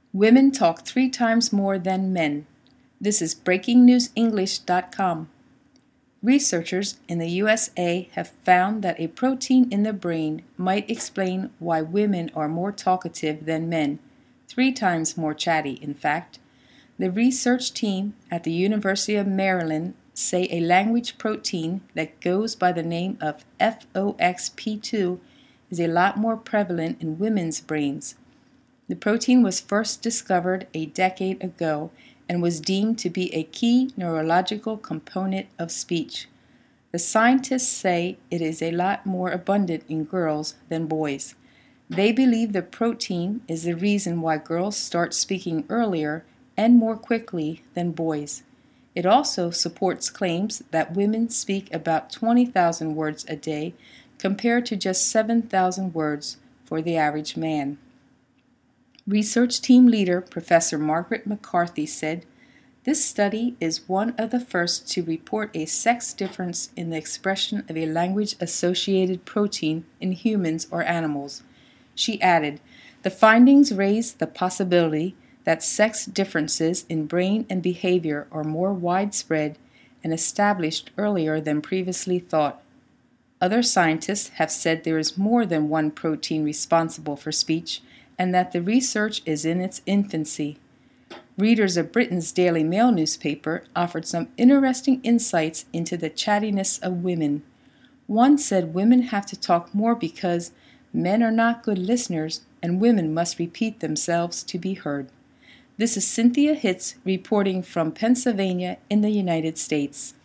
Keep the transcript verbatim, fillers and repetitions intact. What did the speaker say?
Women talk three times more than men. This is breaking news english dot com. Researchers in the U S A have found that a protein in the brain might explain why women are more talkative than men, three times more chatty, in fact. The research team at the University of Maryland say a language protein that goes by the name of F O X P two is a lot more prevalent in women's brains. The protein was first discovered a decade ago and was deemed to be a key neurological component of speech. The scientists say it is a lot more abundant in girls than boys. They believe the protein is the reason why girls start speaking earlier and more quickly than boys. It also supports claims that women speak about twenty thousand words a day compared to just seven thousand words for the average man. Research team leader Professor Margaret McCarthy said, "This study is one of the first to report a sex difference in the expression of a language-associated protein in humans or animals." She added, "The findings raise the possibility that sex differences in brain and behavior are more widespread and established earlier than previously thought." Other scientists have said there is more than one protein responsible for speech, and that the research is in its infancy. Readers of Britain's Daily Mail newspaper offered some interesting insights into the chattiness of women. One said women have to talk more because men are not good listeners and women must repeat themselves to be heard. This is Cynthia Hitz reporting from Pennsylvania in the United States.